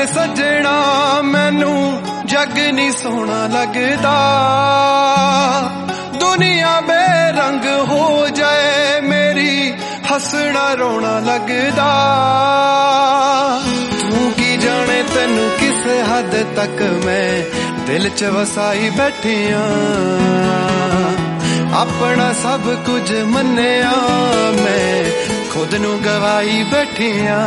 सजना मैनू जग नी सोहना लगदा, दुनिया बेरंग हो जाए मेरी हसना रोना लगदा। तू की जाने तेनू किस हद तक मैं दिल च वसाई बैठिया, अपना सब कुछ मन्निया मैं खुद नू गवाई बैठिया।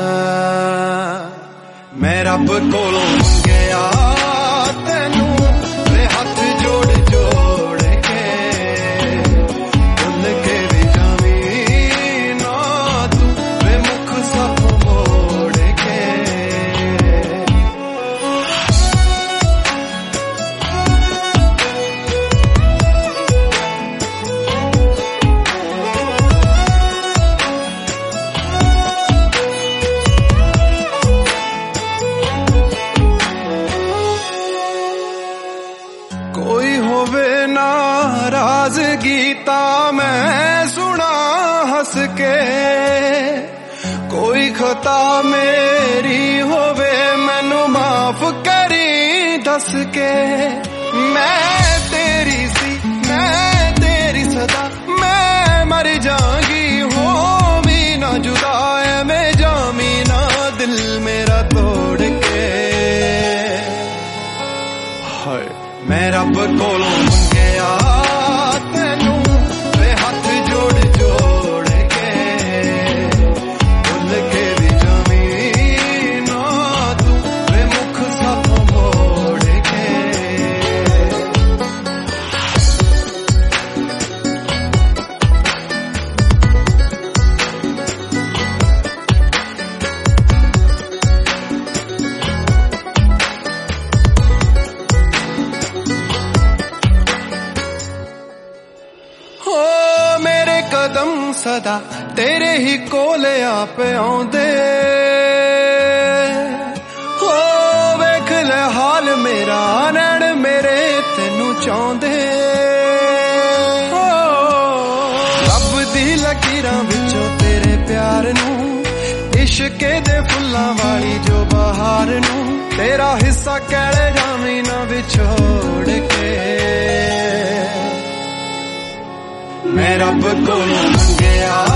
मैं रब कोलों मंगया तेनू वे हाथ जोड़ जोड़ के, भुल के भी जावी ना तू वे मुख सब मोड़ के। कोई होवे नाराजगी ता मैं सुना हंस के, कोई खता मेरी होवे मैनू माफ करी दस के। मैं तेरी सी मैं तेरी सदा मैं मर जागी हो भी ना जुदा, मैं जामी ना दिल मेरा तोड़ के। हाय मैं रब कोलों मंगया तेनू वे हाथ जोड़ जोड़ के, भुल के भी जावी ना तू वे मुख सब मोड़ के। हो मेरे कदम सदा तेरे ही कोले आप आउंदे, हो वेख ले हाल मेरा नैण मेरे तेनू चाहुंदे। हो रब दी लकीरां विचों तेरे प्यार नू, इश्के दे फुल्लां वाली जो बहार नू, तेरा हिस्सा कैले जावी ना विछोड़ के। मैं रब कोलों मंगया